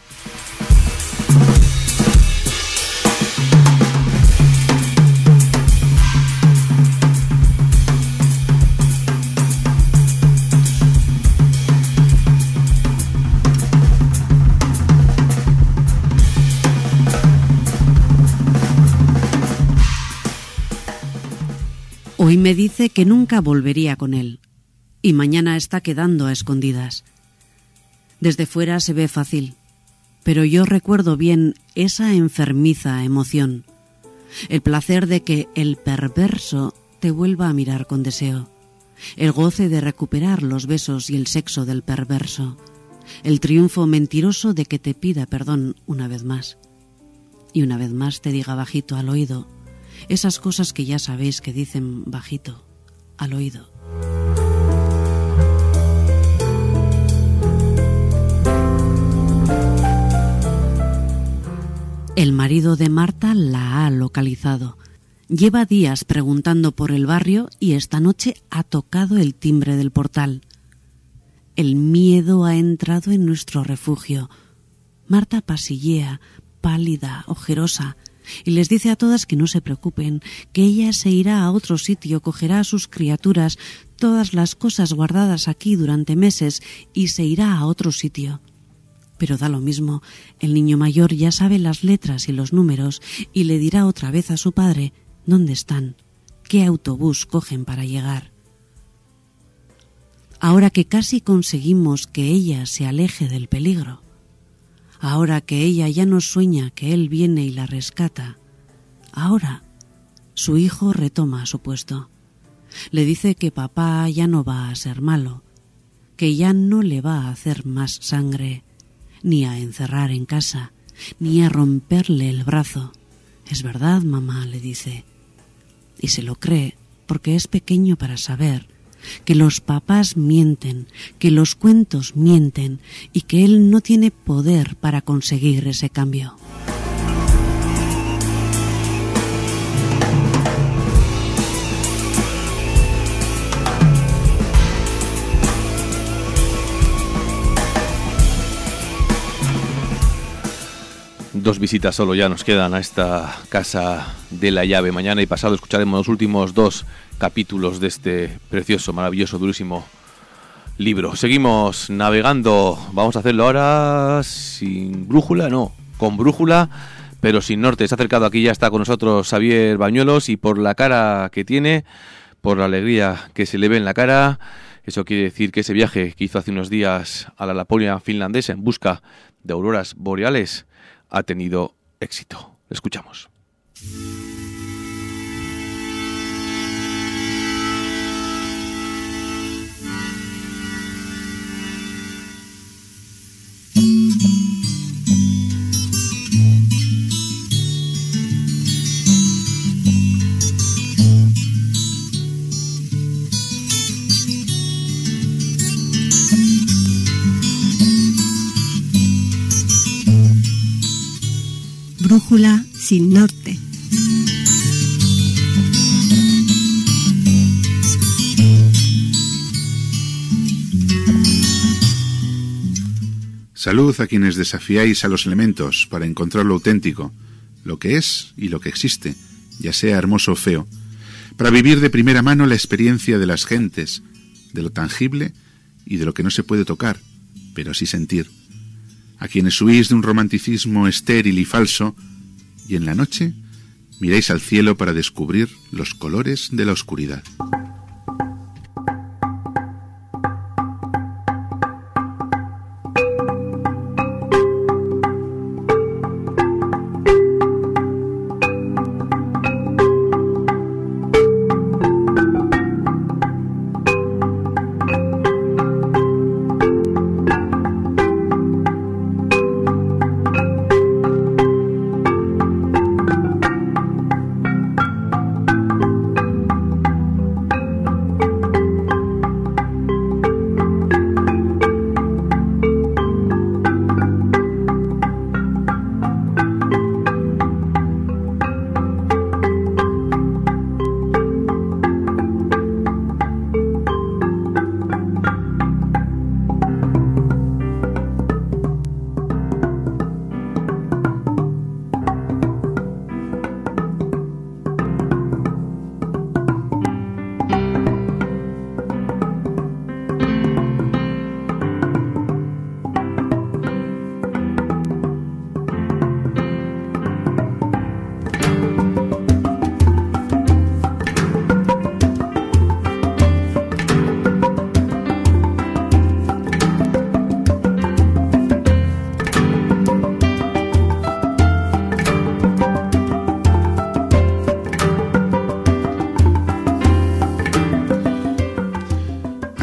Hoy me dice que nunca volvería con él, y mañana está quedando a escondidas. Desde fuera se ve fácil, pero yo recuerdo bien esa enfermiza emoción, el placer de que el perverso te vuelva a mirar con deseo, el goce de recuperar los besos y el sexo del perverso, el triunfo mentiroso de que te pida perdón una vez más, y una vez más te diga bajito al oído esas cosas que ya sabéis que dicen bajito al oído. El marido de Marta la ha localizado. Lleva días preguntando por el barrio y esta noche ha tocado el timbre del portal. El miedo ha entrado en nuestro refugio. Marta pasillea, pálida, ojerosa, y les dice a todas que no se preocupen, que ella se irá a otro sitio, cogerá a sus criaturas, todas las cosas guardadas aquí durante meses, y se irá a otro sitio. Pero da lo mismo, el niño mayor ya sabe las letras y los números, y le dirá otra vez a su padre dónde están, qué autobús cogen para llegar. Ahora que casi conseguimos que ella se aleje del peligro, ahora que ella ya no sueña que él viene y la rescata, ahora su hijo retoma su puesto. Le dice que papá ya no va a ser malo, que ya no le va a hacer más sangre, ni a encerrar en casa, ni a romperle el brazo. Es verdad, mamá, le dice. Y se lo cree porque es pequeño para saber que los papás mienten, que los cuentos mienten y que él no tiene poder para conseguir ese cambio. Dos visitas solo ya nos quedan a esta casa de la llave. Mañana y pasado escucharemos los últimos dos capítulos de este precioso, maravilloso, durísimo libro. Seguimos navegando. Vamos a hacerlo ahora sin brújula, no, con brújula, pero sin norte. Se ha acercado aquí, ya está con nosotros Xavier Bañuelos, y por la cara que tiene, por la alegría que se le ve en la cara, eso quiere decir que ese viaje que hizo hace unos días a la Laponia finlandesa en busca de auroras boreales ha tenido éxito. Escuchamos. Brújula sin norte. Salud a quienes desafiáis a los elementos para encontrar lo auténtico, lo que es y lo que existe, ya sea hermoso o feo, para vivir de primera mano la experiencia de las gentes, de lo tangible y de lo que no se puede tocar, pero sí sentir. A quienes huís de un romanticismo estéril y falso, y en la noche miráis al cielo para descubrir los colores de la oscuridad.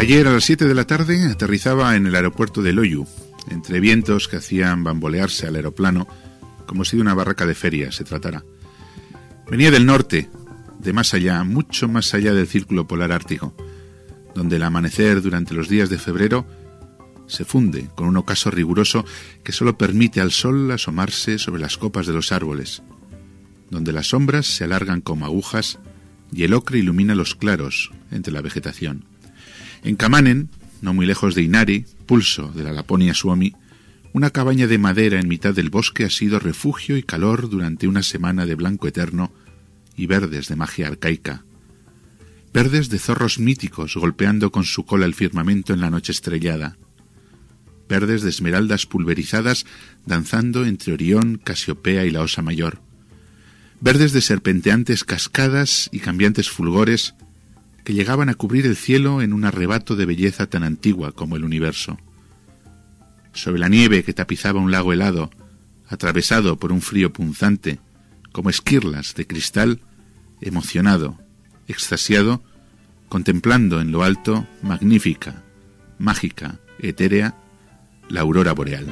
Ayer a las siete de la tarde aterrizaba en el aeropuerto de Loiu, entre vientos que hacían bambolearse al aeroplano como si de una barraca de feria se tratara. Venía del norte, de más allá, mucho más allá del círculo polar ártico, donde el amanecer durante los días de febrero se funde con un ocaso riguroso que solo permite al sol asomarse sobre las copas de los árboles, donde las sombras se alargan como agujas y el ocre ilumina los claros entre la vegetación. En Kamanen, no muy lejos de Inari, pulso de la Laponia Suomi, una cabaña de madera en mitad del bosque ha sido refugio y calor durante una semana de blanco eterno y verdes de magia arcaica. Verdes de zorros míticos golpeando con su cola el firmamento en la noche estrellada. Verdes de esmeraldas pulverizadas danzando entre Orión, Casiopea y la Osa Mayor. Verdes de serpenteantes cascadas y cambiantes fulgores que llegaban a cubrir el cielo en un arrebato de belleza tan antigua como el universo. Sobre la nieve que tapizaba un lago helado, atravesado por un frío punzante, como esquirlas de cristal, emocionado, extasiado, contemplando en lo alto, magnífica, mágica, etérea, la aurora boreal.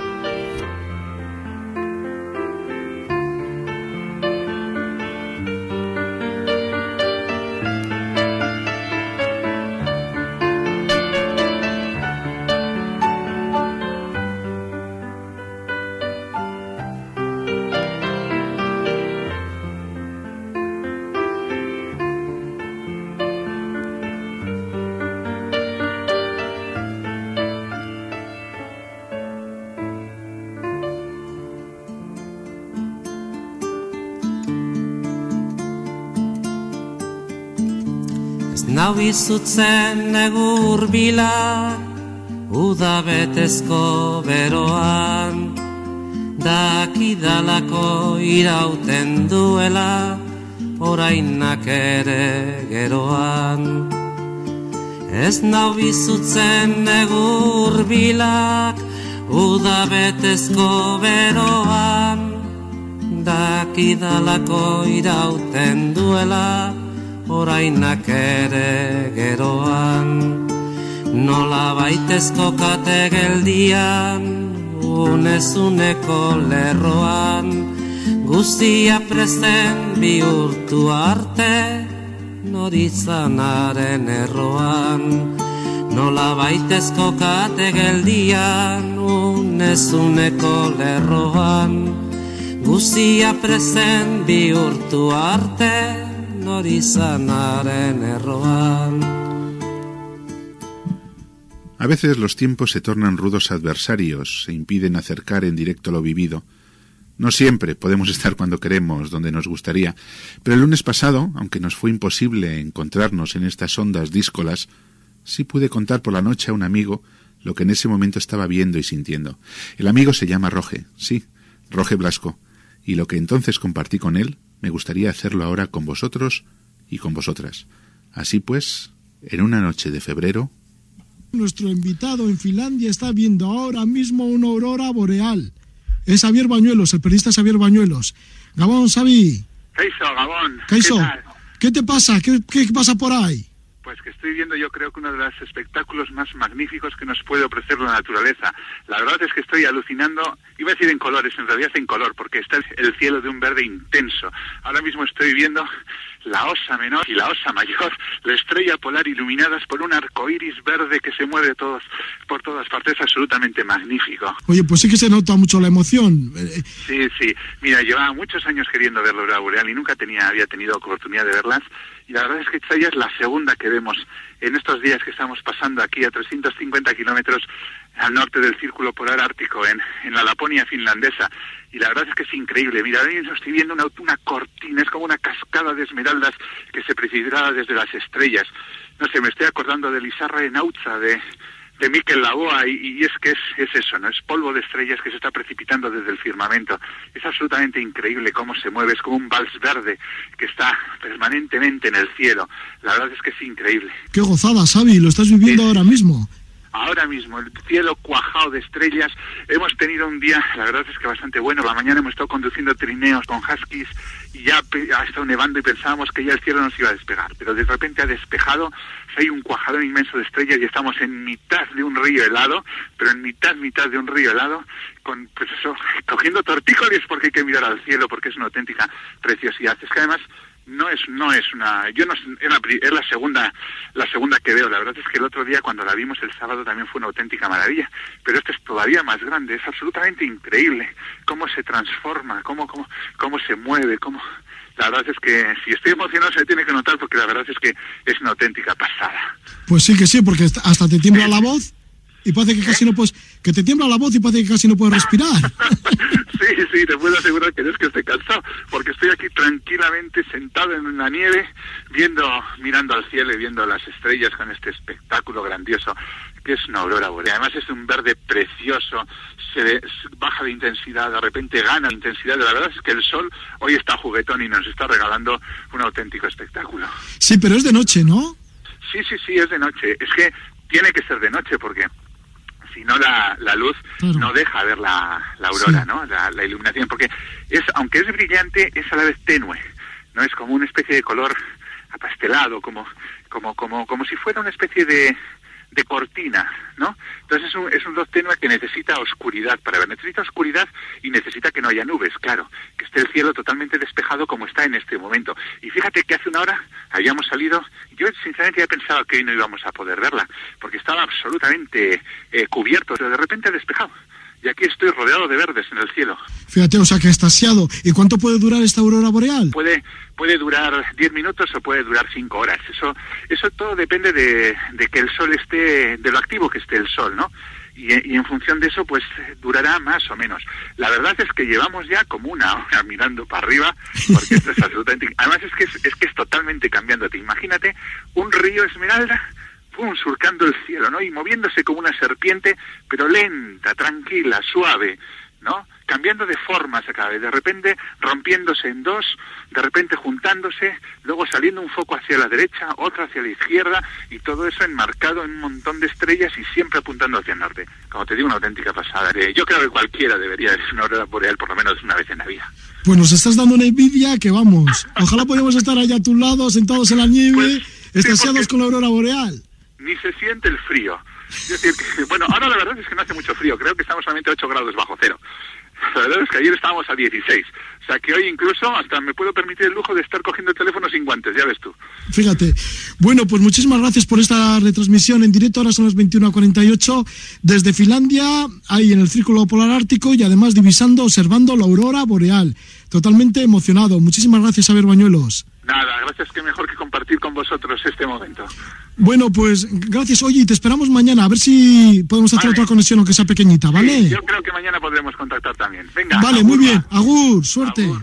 Nau izutzen egur bila, uda betezko beroan, dakidalako irauten duela, orainak ere geroan. Ez nau izutzen egur bilak, uda betezko beroan, dakidalako irauten duela, orainak ere geroan. Nola baitezko kate geldian, unezuneko lerroan, guztia presten bihurtu arte, norizanaren erroan. Nola baitezko kate geldian, unezuneko lerroan, guztia presten bihurtu arte, A veces los tiempos se tornan rudos adversarios e impiden acercar en directo lo vivido. No siempre podemos estar cuando queremos, donde nos gustaría, pero el lunes pasado, aunque nos fue imposible encontrarnos en estas ondas díscolas, sí pude contar por la noche a un amigo lo que en ese momento estaba viendo y sintiendo. El amigo se llama Roge, sí, Roge Blasco, y lo que entonces compartí con él, me gustaría hacerlo ahora con vosotros y con vosotras. Así pues, en una noche de febrero... Nuestro invitado en Finlandia está viendo ahora mismo una aurora boreal. Es Xavier Bañuelos, el periodista Xavier Bañuelos. Gabón, Xavi. Keiso, Gabón. Keiso, ¿Qué tal? ¿Qué te pasa? ¿Qué, ¿Qué pasa por ahí? Pues que estoy viendo, yo creo que uno de los espectáculos más magníficos que nos puede ofrecer la naturaleza. La verdad es que estoy alucinando, iba a decir en colores, en realidad en color, porque está el cielo de un verde intenso. Ahora mismo estoy viendo la Osa Menor y la Osa Mayor, la estrella polar iluminadas por un arco iris verde que se mueve todos, por todas partes, absolutamente magnífico. Oye, pues sí que se nota mucho la emoción. Sí, sí. Mira, llevaba muchos años queriendo ver la aurora boreal y nunca tenía, había tenido oportunidad de verlas. Y la verdad es que esta ya es la segunda que vemos en estos días que estamos pasando aquí a trescientos cincuenta kilómetros al norte del Círculo Polar Ártico, en, en la Laponia finlandesa. Y la verdad es que es increíble. Mira, ahora mismo estoy viendo una, una cortina, es como una cascada de esmeraldas que se precipitaba desde las estrellas. No sé, me estoy acordando de Lizarra en Nautza, de, de Mikel Laboa, y, y es que es, es eso, ¿no? Es polvo de estrellas que se está precipitando desde el firmamento. Es absolutamente increíble cómo se mueve, es como un vals verde que está permanentemente en el cielo. La verdad es que es increíble. ¡Qué gozada, Xavi! Lo estás viviendo sí. ahora mismo. ahora mismo, el cielo cuajado de estrellas. Hemos tenido un día, la verdad es que bastante bueno. La mañana hemos estado conduciendo trineos con huskies y ya ha estado nevando y pensábamos que ya el cielo nos iba a despegar, pero de repente ha despejado, hay un cuajadón inmenso de estrellas y estamos en mitad de un río helado, pero en mitad, mitad de un río helado, con, pues eso, cogiendo tortícolis porque hay que mirar al cielo, porque es una auténtica preciosidad. Es que además no es no es una yo no es la, es la segunda la segunda que veo. La verdad es que el otro día cuando la vimos el sábado también fue una auténtica maravilla, pero este es todavía más grande. Es absolutamente increíble cómo se transforma, cómo cómo cómo se mueve, cómo la verdad es que si estoy emocionado se tiene que notar, porque la verdad es que es una auténtica pasada. Pues sí que sí, porque hasta te tiembla la voz y parece que casi no puedes, que te tiembla la voz y parece que casi no puedes respirar. Sí, sí, te puedo asegurar que no es que esté cansado, porque estoy aquí tranquilamente sentado en la nieve, viendo, mirando al cielo y viendo las estrellas con este espectáculo grandioso que es una aurora boreal. Además es un verde precioso, se de, baja de intensidad, de repente gana de intensidad. La verdad es que el sol hoy está juguetón y nos está regalando un auténtico espectáculo. Sí, pero es de noche, ¿no? Sí, sí, sí, es de noche. Es que tiene que ser de noche porque si no la, la luz claro. no deja ver la, la aurora, sí. ¿no? La, la iluminación, porque es, aunque es brillante, es a la vez tenue, ¿no? Es como una especie de color apastelado, como, como, como, como si fuera una especie de, de cortina, ¿no? Entonces es un, es un luz tenue que necesita oscuridad para ver, necesita oscuridad y necesita que no haya nubes, claro, que esté el cielo totalmente despejado como está en este momento. Y fíjate que hace una hora habíamos salido, yo sinceramente ya pensaba que hoy no íbamos a poder verla, porque estaba absolutamente eh, cubierto, pero de repente ha despejado. Y aquí estoy rodeado de verdes en el cielo. Fíjate, o sea que extasiado. ¿Y cuánto puede durar esta aurora boreal? Puede puede durar diez minutos o puede durar cinco horas. Eso eso todo depende de, de que el sol esté, de lo activo que esté el sol, ¿no? Y, y en función de eso, pues durará más o menos. La verdad es que llevamos ya como una hora mirando para arriba, porque esto es absolutamente... Además es que es, es que es totalmente cambiante. Imagínate un río esmeralda, pum, surcando el cielo, ¿no? Y moviéndose como una serpiente, pero lenta, tranquila, suave, ¿no? Cambiando de formas a cada vez, de repente rompiéndose en dos, de repente juntándose, luego saliendo un foco hacia la derecha, otro hacia la izquierda, y todo eso enmarcado en un montón de estrellas y siempre apuntando hacia el norte. Como te digo, una auténtica pasada. Yo creo que cualquiera debería ver una aurora boreal por lo menos una vez en la vida. Pues nos estás dando una envidia que vamos. Ojalá podamos estar allá a tu lado, sentados en la nieve, pues, extasiados sí, con la aurora boreal. Ni se siente el frío. Es decir, que, bueno, ahora la verdad es que no hace mucho frío, creo que estamos solamente a ocho grados bajo cero. La verdad es que ayer estábamos a dieciséis, o sea que hoy incluso hasta me puedo permitir el lujo de estar cogiendo el teléfono sin guantes, ya ves tú. Fíjate. Bueno, pues muchísimas gracias por esta retransmisión en directo, ahora son las veintiuna cuarenta y ocho, desde Finlandia, ahí en el Círculo Polar Ártico y además divisando, observando la aurora boreal. Totalmente emocionado. Muchísimas gracias, Xavier Bañuelos. Nada, gracias, que mejor que compartir con vosotros este momento. Bueno, pues gracias, oye, y te esperamos mañana, a ver si podemos hacer vale. otra conexión, aunque sea pequeñita, ¿vale? Sí, yo creo que mañana podremos contactar también. Venga. Vale, agur, muy bien. Agur, suerte. Agur.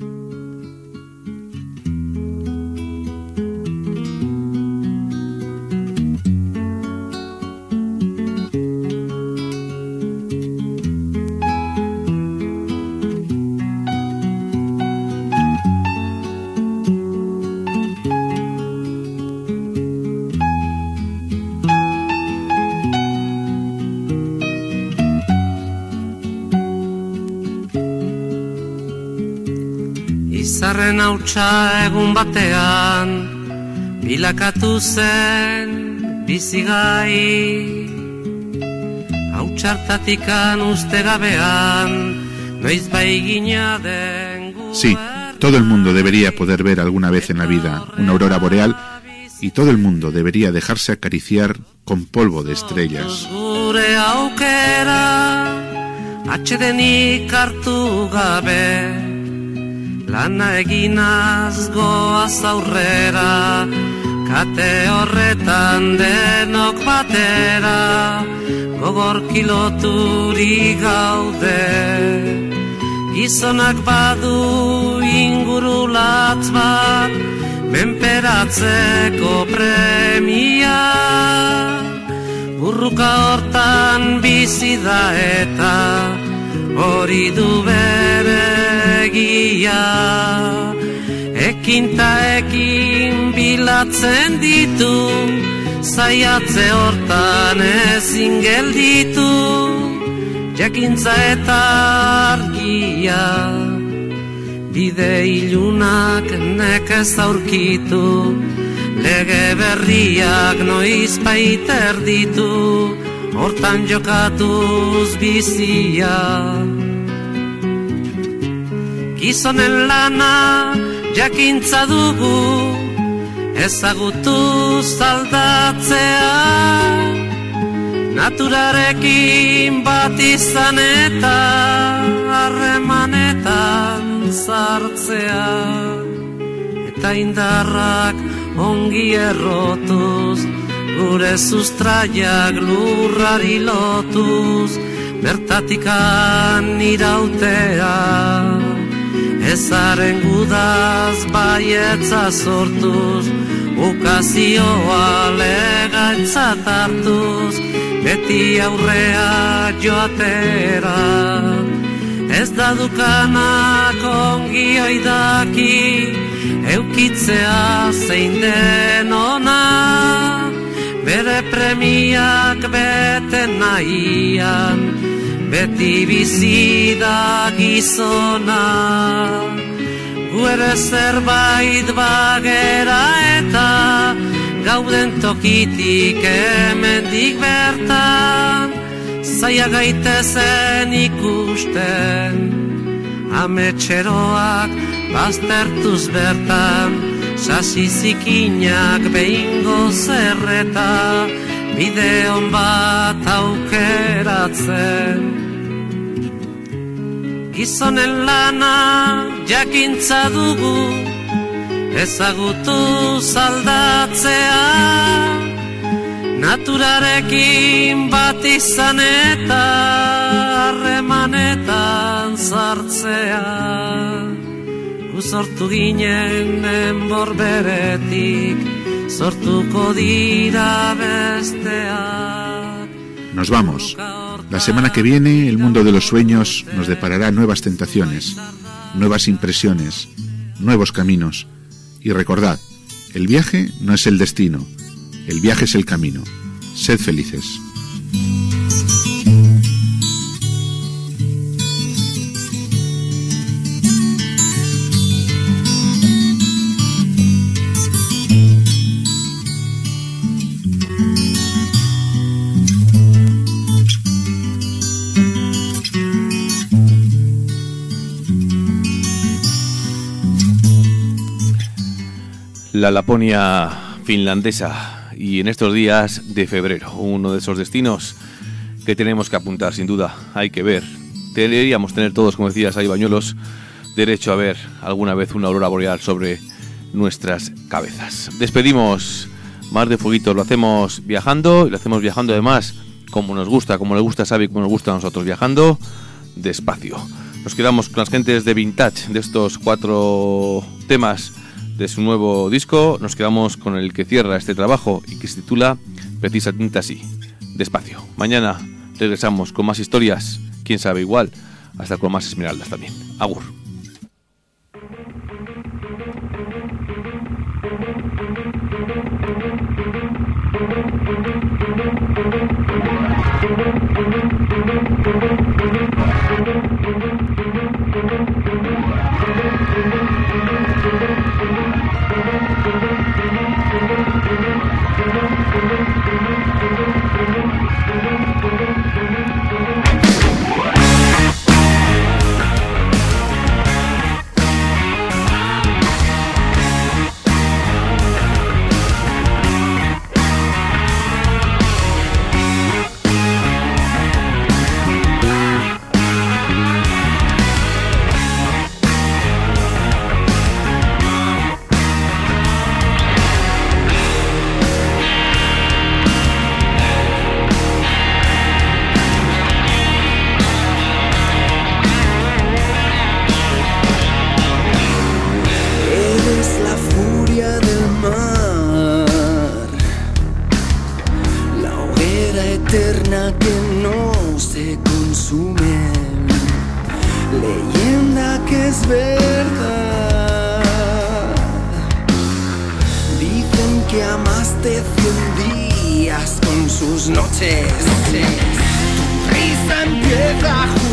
Izarren hautsa egun batean bilakatu zen bizigai, hautsartatikan uste gabean noiz baigina den gu. Sí, todo el mundo debería poder ver alguna vez en la vida una aurora boreal y todo el mundo debería dejarse acariciar con polvo de estrellas. Gure aukera atsedenik hartu gabe, lana eginaz goaz aurrera, kate horretan denok batera, gogor kiloturi gaude. Gizonak badu ingurulatz bat, menperatzeko premia, burruka hortan bizi da eta hori du bere egia. Ekin ta ekin bilatzen ditu Zaiatze hortan ezin gelditu, jakintza eta argia, bide ilunak nekez aurkitu, lege berriak noiz baiter ditu, hortan jokatuz bizia. Gizonen lana jakintza dugu, ezagutu zaldatzea, naturarekin bat izan eta harremanetan sartzea, eta indarrak ongi errotuz, gure sustraiak lurrari lotuz, bertatikan irautea, ezaren gudaz baietza sortuz, ukazioa legaitzat hartuz, beti aurrea joatera. Ez da dukanak ongi oidaki, eukitzea zein den ona, bere premiak bete nahian, beti bizi da gizona. Gu ere zerbait bagera eta gauden tokitik hemendik bertan, zaila gaitezen ikusten, ametxeroak baztertuz bertan, sasi zikinak behingo zerreta, bide hon bat aukeratzen. Gizonen lana jakintza dugu, ezagutu zaldatzea, naturarekin bat izan eta harremanetan sartzea. Gu sortu ginen enbor beretik, sortuko dira besteak. Nos vamos. La semana que viene el mundo de los sueños nos deparará nuevas tentaciones, nuevas impresiones, nuevos caminos. Y recordad, el viaje no es el destino, el viaje es el camino. Sed felices. La Laponia finlandesa, y en estos días de febrero, uno de esos destinos que tenemos que apuntar, sin duda. Hay que ver, deberíamos tener todos, como decías ahí, Bañuelos, derecho a ver alguna vez una aurora boreal sobre nuestras cabezas. Despedimos Mar de Fueguitos, lo hacemos viajando, y lo hacemos viajando además como nos gusta, como le gusta a Xavi, como nos gusta a nosotros, viajando despacio. Nos quedamos con las gentes de Vintage, de estos cuatro temas de su nuevo disco. Nos quedamos con el que cierra este trabajo y que se titula precisamente así, Despacio. Mañana regresamos con más historias, quién sabe, igual hasta con más esmeraldas también. Agur. Dicen que amaste cien días. días con sus noches. Tu risa empieza a